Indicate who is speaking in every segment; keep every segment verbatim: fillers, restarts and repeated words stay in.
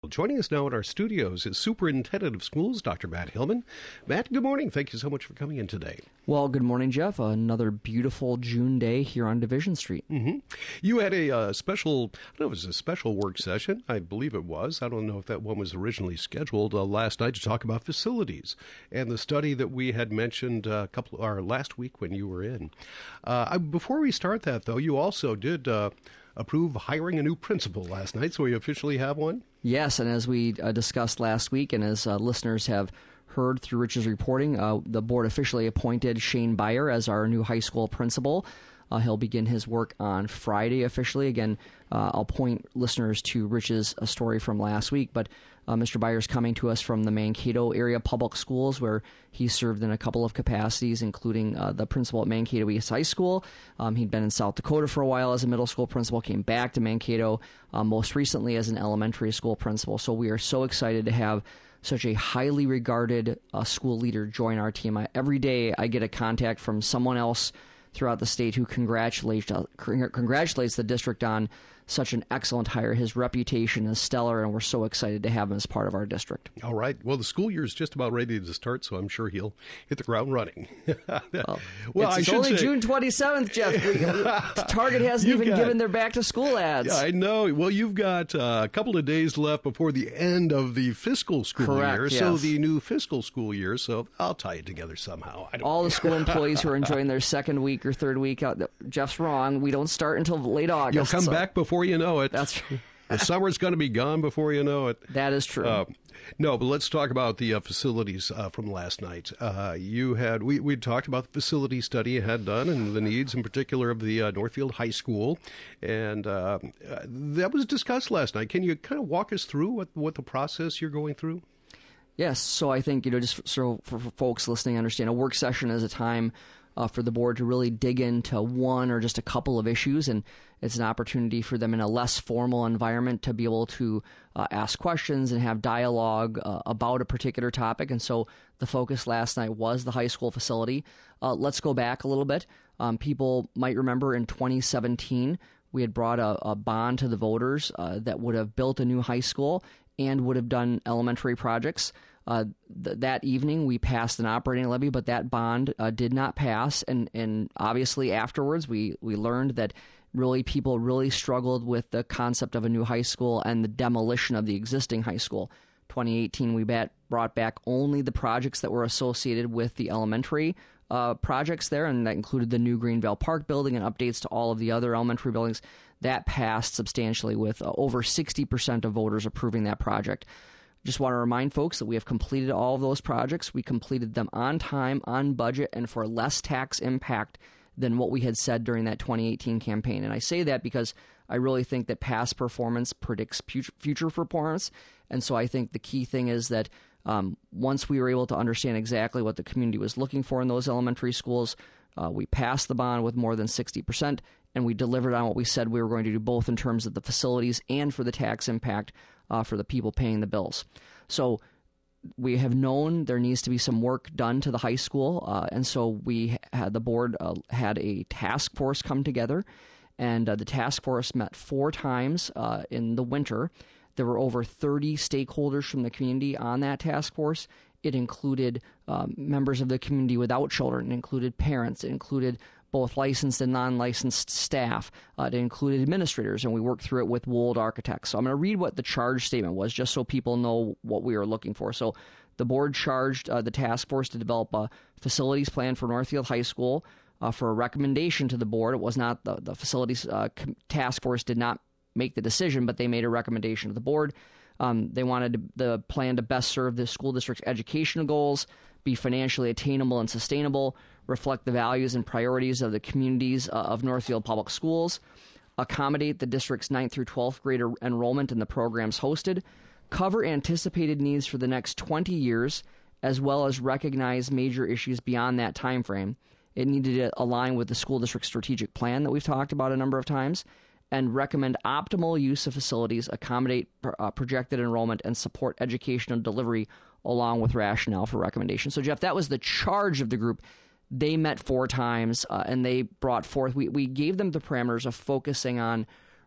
Speaker 1: Joining us now in our studios is Superintendent of Schools, Doctor Matt Hillman. Matt, good morning. Thank you so much for coming in today.
Speaker 2: Well, good morning, Jeff. Another beautiful June day here on Division Street.
Speaker 1: Mm-hmm. You had a uh, special, I don't know if it was a special work session. I believe it was. I don't know if that one was originally scheduled uh, last night to talk about facilities and the study that we had mentioned a couple, or last week when you were in. Uh, I, before we start that, though, you also did uh, approve hiring a new principal last night, so we officially have one?
Speaker 2: Yes, and as we uh, discussed last week, and as uh, listeners have heard through Rich's reporting, uh, the board officially appointed Shane Beyer as our new high school principal. Uh, he'll begin his work on Friday officially. Again, uh, I'll point listeners to Rich's uh, story from last week, but uh, Mister Beyer's coming to us from the Mankato area public schools, where he served in a couple of capacities, including uh, the principal at Mankato East High School. Um, he'd been in South Dakota for a while as a middle school principal, came back to Mankato uh, most recently as an elementary school principal. So we are so excited to have such a highly regarded uh, school leader join our team. I, every day I get a contact from someone else throughout the state who congratulates uh, congratulates the district on such an excellent hire. His reputation is stellar, and we're so excited to have him as part of our district.
Speaker 1: All right. Well, the school year is just about ready to start, so I'm sure he'll hit the ground running.
Speaker 2: well, well, it's, it's only say, June twenty-seventh, Jeff. Target hasn't even got, given their back-to-school ads.
Speaker 1: Yeah, I know. Well, you've got uh, a couple of days left before the end of the fiscal school
Speaker 2: Correct,
Speaker 1: year,
Speaker 2: yes.
Speaker 1: so the new fiscal school year, so I'll tie it together somehow. I don't
Speaker 2: All the school employees who are enjoying their second week or third week out, Jeff's wrong. We don't start until late August.
Speaker 1: You'll come
Speaker 2: so.
Speaker 1: back before you know it.
Speaker 2: That's true.
Speaker 1: The summer's going to be gone before you know it.
Speaker 2: That is true.
Speaker 1: Uh, no, but let's talk about the uh, facilities uh, from last night. Uh, you had we we talked about the facility study you had done and the needs, in particular, of the uh, Northfield High School, and uh, uh, that was discussed last night. Can you kind of walk us through what what the process you're going through?
Speaker 2: Yes. So I think, you know, just so for, for folks listening, understand a work session is a time Uh, for the board to really dig into one or just a couple of issues, and it's an opportunity for them in a less formal environment to be able to uh, ask questions and have dialogue uh, about a particular topic. And so the focus last night was the high school facility. Uh, let's go back a little bit. Um, people might remember in twenty seventeen, we had brought a, a bond to the voters uh, that would have built a new high school and would have done elementary projects. Uh, th- that evening, we passed an operating levy, but that bond uh, did not pass. And, and obviously afterwards, we, we learned that really people really struggled with the concept of a new high school and the demolition of the existing high school. twenty eighteen, we bat- brought back only the projects that were associated with the elementary uh, projects there, and that included the new Greenvale Park building and updates to all of the other elementary buildings. That passed substantially with uh, over sixty percent of voters approving that project. Just want to remind folks that we have completed all of those projects. We completed them on time, on budget, and for less tax impact than what we had said during that twenty eighteen campaign. And I say that because I really think that past performance predicts future performance. And so I think the key thing is that um, once we were able to understand exactly what the community was looking for in those elementary schools, uh, we passed the bond with more than sixty percent, and we delivered on what we said we were going to do, both in terms of the facilities and for the tax impact uh, for the people paying the bills. So we have known there needs to be some work done to the high school, uh, and so we had the board uh, had a task force come together, and uh, the task force met four times uh, in the winter. There were over thirty stakeholders from the community on that task force. It included um, members of the community without children. It included parents. It included both licensed and non-licensed staff. Uh, it included administrators, and we worked through it with Wold Architects. So I'm going to read what the charge statement was, just so people know what we were looking for. So the board charged uh, the task force to develop a facilities plan for Northfield High School uh, for a recommendation to the board. It was not the, the facilities uh, task force did not make the decision, but they made a recommendation to the board. Um, they wanted to, the plan to best serve the school district's educational goals, be financially attainable and sustainable, reflect the values and priorities of the communities uh, of Northfield Public Schools, accommodate the district's ninth through twelfth grade enrollment in the programs hosted, cover anticipated needs for the next twenty years, as well as recognize major issues beyond that time frame. It needed to align with the school district's strategic plan that we've talked about a number of times, and recommend optimal use of facilities, accommodate uh, projected enrollment, and support educational delivery along with rationale for recommendation. So, Jeff, that was the charge of the group. They met four times, uh, and they brought forth, we, we gave them the parameters of focusing on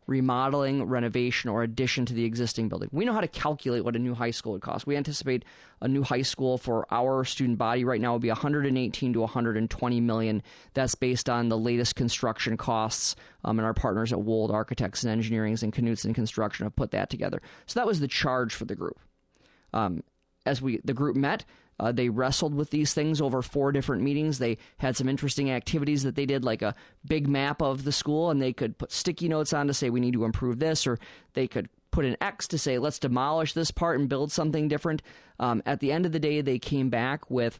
Speaker 2: remodeling, renovation, or addition to the existing building. We know how to calculate what a new high school would cost. We anticipate a new high school for our student body right now would be one hundred eighteen to one hundred twenty million. That's based on the latest construction costs, um, and our partners at Wold Architects and Engineering and Knutson Construction have put that together. So that was the charge for the group. Um, as we the group met, Uh, they wrestled with these things over four different meetings. They had some interesting activities that they did, like a big map of the school, and they could put sticky notes on to say we need to improve this, or they could put an X to say let's demolish this part and build something different. Um, at the end of the day, they came back with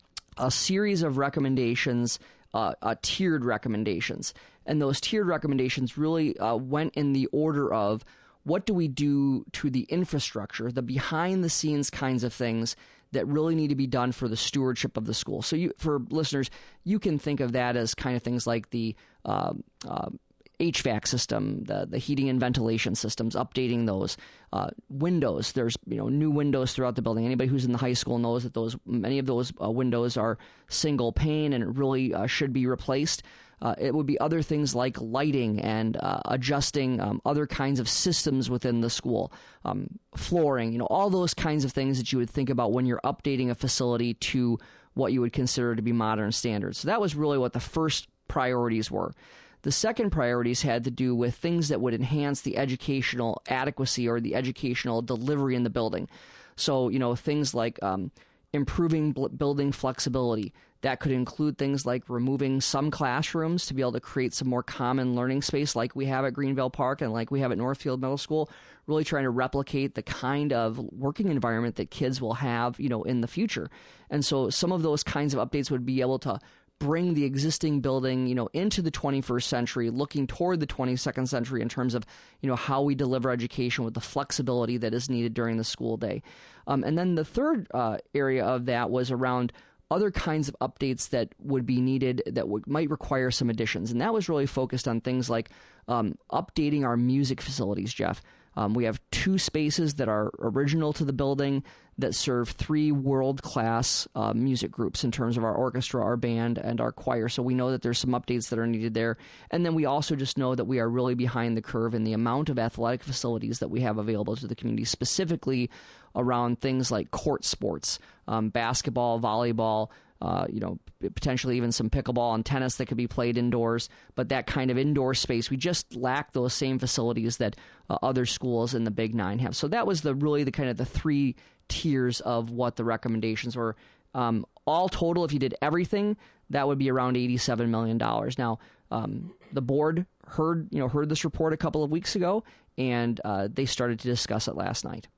Speaker 2: a series of recommendations, uh, uh, tiered recommendations. And those tiered recommendations really uh, went in the order of what do we do to the infrastructure, the behind-the-scenes kinds of things that really need to be done for the stewardship of the school. So you, for listeners, you can think of that as kind of things like the uh, uh, H V A C system, the, the heating and ventilation systems, updating those. Uh, windows, there's you know new windows throughout the building. Anybody who's in the high school knows that those many of those uh, windows are single pane and it really uh, should be replaced. Uh, it would be other things like lighting and uh, adjusting um, other kinds of systems within the school, um, flooring, you know, all those kinds of things that you would think about when you're updating a facility to what you would consider to be modern standards. So that was really what the first priorities were. The second priorities had to do with things that would enhance the educational adequacy or the educational delivery in the building. So, you know, things like um, improving b- building flexibility. That could include things like removing some classrooms to be able to create some more common learning space like we have at Greenville Park and like we have at Northfield Middle School, really trying to replicate the kind of working environment that kids will have, you know, in the future. And so some of those kinds of updates would be able to bring the existing building, you know, into the twenty-first century, looking toward the twenty-second century in terms of, you know, how we deliver education with the flexibility that is needed during the school day. Um, and then the third uh, area of that was around other kinds of updates that would be needed that would, might require some additions. And that was really focused on things like um, updating our music facilities, Jeff. Um, we have two spaces that are original to the building that serve three world-class uh, music groups in terms of our orchestra, our band, and our choir. So we know that there's some updates that are needed there. And then we also just know that we are really behind the curve in the amount of athletic facilities that we have available to the community, specifically around things like court sports, um, basketball, volleyball, Uh, you know, potentially even some pickleball and tennis that could be played indoors. But that kind of indoor space, we just lack those same facilities that uh, other schools in the Big Nine have. So that was the really the kind of the three tiers of what the recommendations were. Um, all total, if you did everything, that would be around eighty-seven million dollars. Now, um, the board heard you know heard this report a couple of weeks ago, and uh, they started to discuss it last night.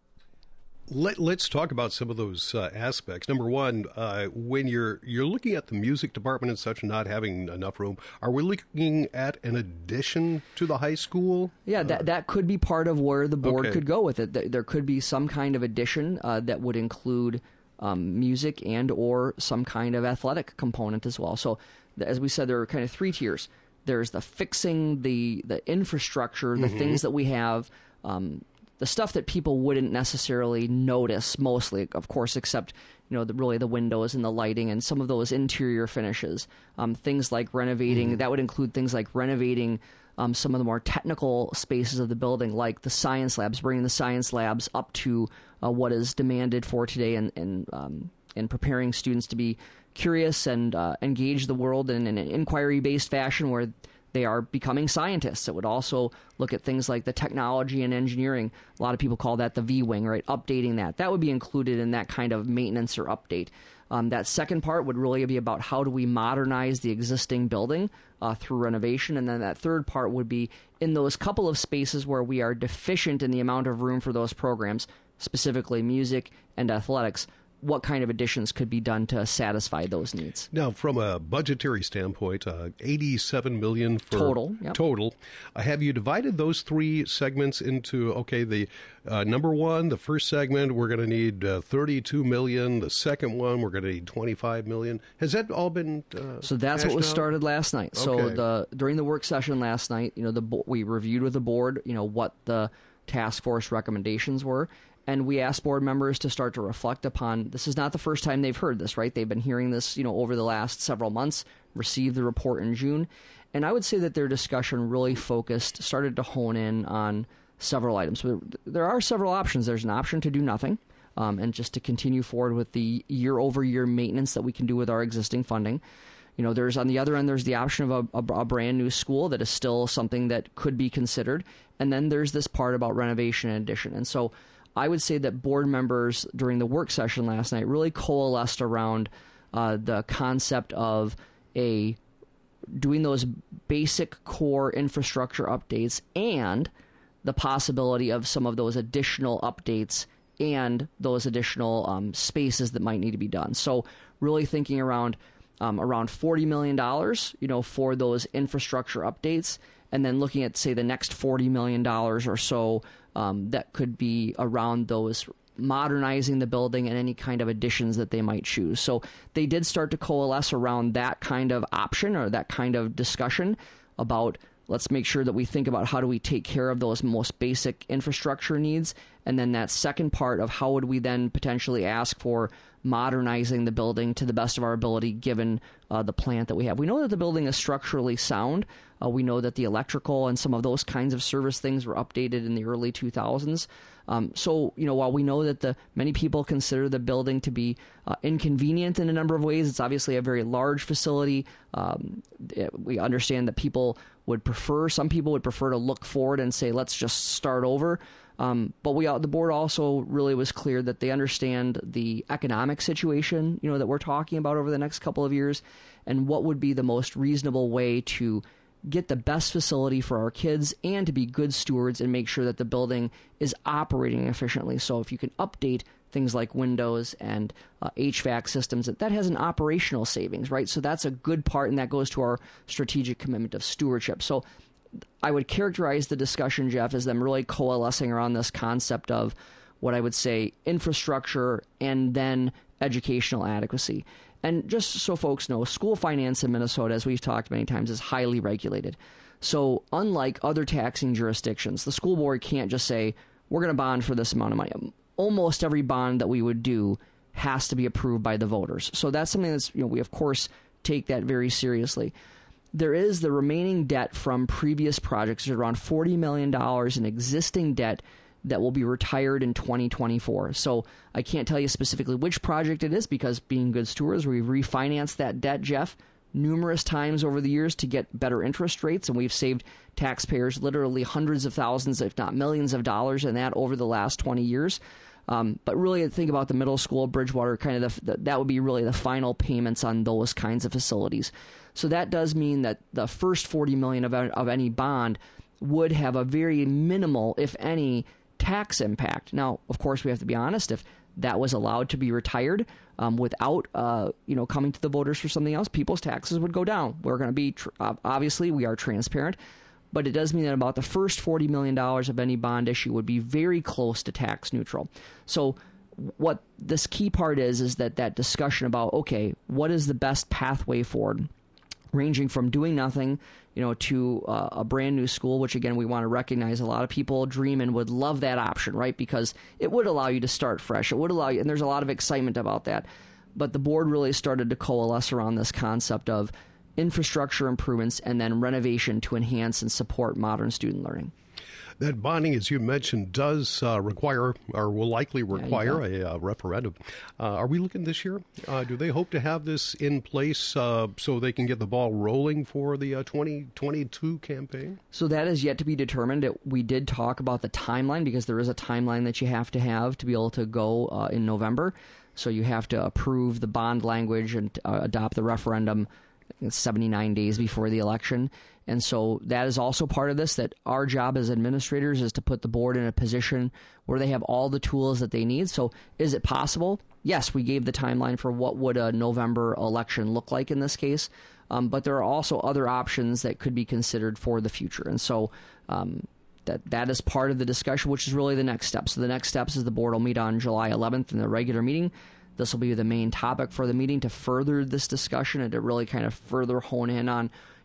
Speaker 1: Let, let's talk about some of those uh, aspects. Number one, uh, when you're you're looking at the music department and such, not having enough room, are we looking at an addition to the high school?
Speaker 2: Yeah, that that could be part of where the board
Speaker 1: Okay.
Speaker 2: could go with it. There there could be some kind of addition uh, that would include um, music and or some kind of athletic component as well. So, th- as we said, there are kind of three tiers. There's the fixing the the infrastructure, the
Speaker 1: Mm-hmm.
Speaker 2: things that we have. Um, The stuff that people wouldn't necessarily notice, mostly, of course, except you know the, really the windows and the lighting and some of those interior finishes. Um, things like renovating, mm. that would include things like renovating um, some of the more technical spaces of the building, like the science labs, bringing the science labs up to uh, what is demanded for today, and and, um, and preparing students to be curious and uh, engage the world in, in an inquiry-based fashion where they are becoming scientists. It would also look at things like the technology and engineering. A lot of people call that the V-wing, right? Updating that. That would be included in that kind of maintenance or update. Um, that second part would really be about how do we modernize the existing building uh, through renovation. And then that third part would be in those couple of spaces where we are deficient in the amount of room for those programs, specifically music and athletics, what kind of additions could be done to satisfy those needs.
Speaker 1: Now, from a budgetary standpoint, uh, eighty-seven million dollars for
Speaker 2: Total, yep.
Speaker 1: Total. Uh, have you divided those three segments into, okay, the uh, number one, the first segment, we're going to need uh, thirty-two million dollars. The second one, we're going to need twenty-five million dollars. Has that all been uh,
Speaker 2: So that's what was
Speaker 1: out?
Speaker 2: started last night. So
Speaker 1: Okay.
Speaker 2: the during the work session last night, you know, the bo- we reviewed with the board, you know, what the task force recommendations were, And we asked board members to start to reflect upon, this is not the first time they've heard this, right? They've been hearing this, you know, over the last several months, received the report in June. And I would say that their discussion really focused, started to hone in on several items. There are several options. There's an option to do nothing um, and just to continue forward with the year-over-year maintenance that we can do with our existing funding. You know, there's on the other end, there's the option of a, a, a brand new school that is still something that could be considered. And then there's this part about renovation and addition. And so I would say that board members during the work session last night really coalesced around uh, the concept of a doing those basic core infrastructure updates and the possibility of some of those additional updates and those additional um, spaces that might need to be done. So really thinking around um, around forty million dollars, you know, for those infrastructure updates, and then looking at, say, the next forty million dollars or so um, that could be around those modernizing the building and any kind of additions that they might choose. So they did start to coalesce around that kind of option or that kind of discussion about, let's make sure that we think about how do we take care of those most basic infrastructure needs. And then that second part of how would we then potentially ask for modernizing the building to the best of our ability given uh, the plant that we have. We know that the building is structurally sound. Uh, we know that the electrical and some of those kinds of service things were updated in the early two thousands. Um, so, you know, while we know that the many people consider the building to be uh, inconvenient in a number of ways, it's obviously a very large facility. Um, it, we understand that people would prefer, some people would prefer to look forward and say, let's just start over. Um, but we, the board also really was clear that they understand the economic situation, you know, that we're talking about over the next couple of years, and what would be the most reasonable way to get the best facility for our kids and to be good stewards and make sure that the building is operating efficiently. So if you can update things like windows and uh, H V A C systems, that, that has an operational savings, right? So that's a good part, and that goes to our strategic commitment of stewardship. So I would characterize the discussion, Jeff, as them really coalescing around this concept of what I would say infrastructure and then educational adequacy. And just so folks know, school finance in Minnesota, as we've talked many times, is highly regulated. So unlike other taxing jurisdictions, the school board can't just say, we're going to bond for this amount of money. Almost every bond that we would do has to be approved by the voters. So that's something that's, you know, we of course take that very seriously. There is the remaining debt from previous projects. There's around forty million dollars in existing debt that will be retired in twenty twenty-four. So I can't tell you specifically which project it is because being good stewards, we've refinanced that debt, Jeff, numerous times over the years to get better interest rates, and we've saved taxpayers literally hundreds of thousands, if not millions of dollars in that over the last twenty years. Um, but really think about the middle school, Bridgewater, kind of the, the, that would be really the final payments on those kinds of facilities. So that does mean that the first forty million dollars of, of any bond would have a very minimal, if any, tax impact. Now, of course, we have to be honest. If that was allowed to be retired um, without, uh, you know, coming to the voters for something else, people's taxes would go down. We're going to be, tr- obviously, we are transparent, but it does mean that about the first forty million dollars of any bond issue would be very close to tax neutral. So what this key part is, is that that discussion about, okay, what is the best pathway forward, ranging from doing nothing, you know, to uh, a brand new school, which again, we want to recognize a lot of people dream and would love that option, right? Because it would allow you to start fresh. It would allow you, and there's a lot of excitement about that. But the board really started to coalesce around this concept of infrastructure improvements and then renovation to enhance and support modern student learning.
Speaker 1: That bonding, as you mentioned, does uh, require or will likely require yeah, a uh, referendum. Uh, are we looking this year? Uh, do they hope to have this in place uh, so they can get the ball rolling for the uh, twenty twenty-two campaign?
Speaker 2: So that is yet to be determined. It, we did talk about the timeline because there is a timeline that you have to have to be able to go uh, in November. So you have to approve the bond language and uh, adopt the referendum seventy-nine days before the election. And so that is also part of this, that our job as administrators is to put the board in a position where they have all the tools that they need. So is it possible? Yes, we gave the timeline for what would a November election look like in this case. Um, but there are also other options that could be considered for the future. And so um, that that is part of the discussion, which is really the next step. So the next steps is the board will meet on July eleventh in the regular meeting. This will be the main topic for the meeting to further this discussion and to really kind of further hone in on,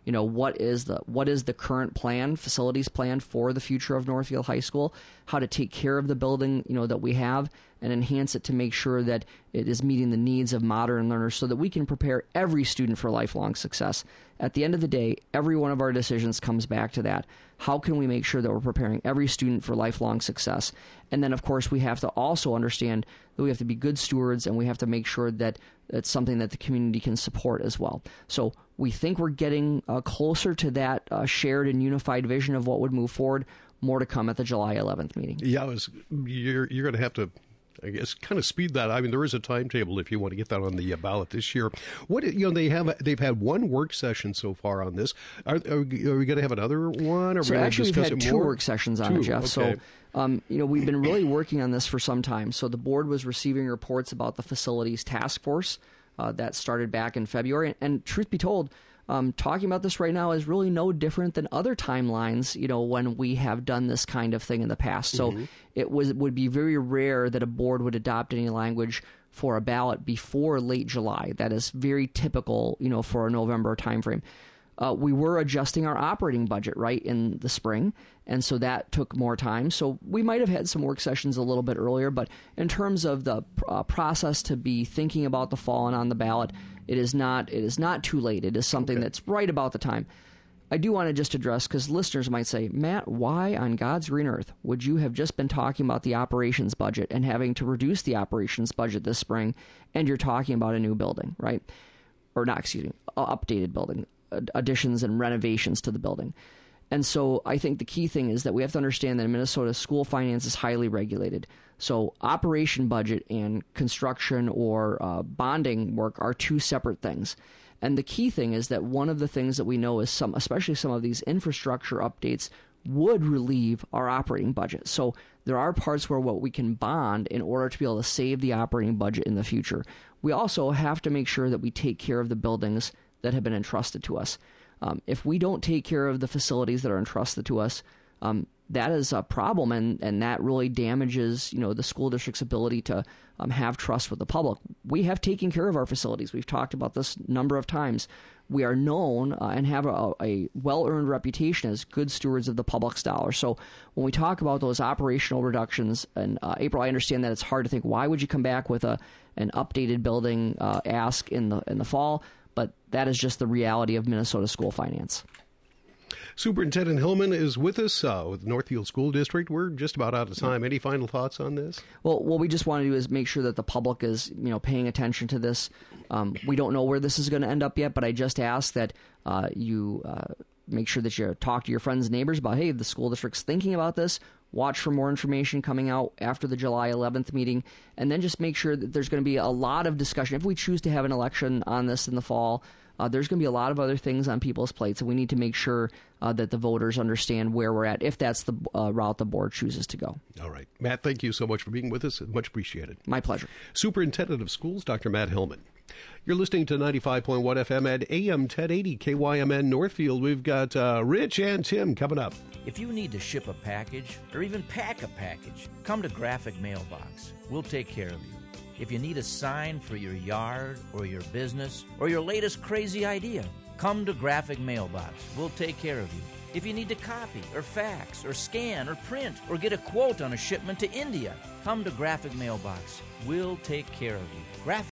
Speaker 2: you know, what is the what is the current plan, facilities plan for the future of Northfield High School, how to take care of the building, you know, that we have, and enhance it to make sure that it is meeting the needs of modern learners so that we can prepare every student for lifelong success. At the end of the day, every one of our decisions comes back to that. How can we make sure that we're preparing every student for lifelong success? And then, of course, we have to also understand that we have to be good stewards, and we have to make sure that it's something that the community can support as well. So we think we're getting uh, closer to that uh, shared and unified vision of what would move forward. More to come at the July eleventh meeting.
Speaker 1: Yeah, I was, you're, you're going to have to, I guess, kind of speed that. I mean, there is a timetable if you want to get that on the uh, ballot this year. What you know, they have they've had one work session so far on this. Are, are, we, are we going to have another one? Are
Speaker 2: so
Speaker 1: we
Speaker 2: actually, we've had two
Speaker 1: more?
Speaker 2: work sessions on
Speaker 1: two,
Speaker 2: it, Jeff.
Speaker 1: Okay.
Speaker 2: So, um, you know, we've been really working on this for some time. So the board was receiving reports about the facilities task force uh, that started back in February. And, and truth be told, Um, talking about this right now is really no different than other timelines, you know, when we have done this kind of thing in the past. So mm-hmm. it was it would be very rare that a board would adopt any language for a ballot before late July. That is very typical, you know, for a November timeframe. Uh, we were adjusting our operating budget, right, in the spring, and so that took more time. So we might have had some work sessions a little bit earlier, but in terms of the uh, process to be thinking about the fall and on the ballot, it is not it is not too late. It is something okay. that's right about the time. I do want to just address, because listeners might say, Matt, why on God's green earth would you have just been talking about the operations budget and having to reduce the operations budget this spring, and you're talking about a new building, right? Or not, excuse me, updated building. Additions and renovations to the building. And so I think the key thing is that we have to understand that in Minnesota, school finance is highly regulated. So operation budget and construction or uh, bonding work are two separate things. And the key thing is that one of the things that we know is some, especially some of these infrastructure updates, would relieve our operating budget. So there are parts where what we can bond in order to be able to save the operating budget in the future. We also have to make sure that we take care of the buildings that have been entrusted to us. Um, if we don't take care of the facilities that are entrusted to us, um, that is a problem, and, and that really damages, you know, the school district's ability to um, have trust with the public. We have taken care of our facilities. We've talked about this a number of times. We are known uh, and have a, a well-earned reputation as good stewards of the public's dollar. So when we talk about those operational reductions, and uh, April, I understand that it's hard to think, why would you come back with a an updated building uh, ask in the in the fall? But that is just the reality of Minnesota school finance.
Speaker 1: Superintendent Hillman is with us uh, with Northfield School District. We're just about out of time. Any final thoughts on this?
Speaker 2: Well, what we just want to do is make sure that the public is, you know, paying attention to this. Um, we don't know where this is going to end up yet, but I just ask that uh, you uh, make sure that you talk to your friends and neighbors about, hey, the school district's thinking about this. Watch for more information coming out after the July eleventh meeting, and then just make sure that there's going to be a lot of discussion. If we choose to have an election on this in the fall, uh, there's going to be a lot of other things on people's plates, and we need to make sure uh, that the voters understand where we're at, if that's the uh, route the board chooses to go.
Speaker 1: All right. Matt, thank you so much for being with us. Much appreciated.
Speaker 2: My pleasure.
Speaker 1: Superintendent of Schools, Doctor Matt Hillman. You're listening to ninety-five point one F M at A M ten eighty K Y M N Northfield. We've got uh, Rich and Tim coming up.
Speaker 3: If you need to ship a package or even pack a package, come to Graphic Mailbox. We'll take care of you. If you need a sign for your yard or your business or your latest crazy idea, come to Graphic Mailbox. We'll take care of you. If you need to copy or fax or scan or print or get a quote on a shipment to India, come to Graphic Mailbox. We'll take care of you. Graphic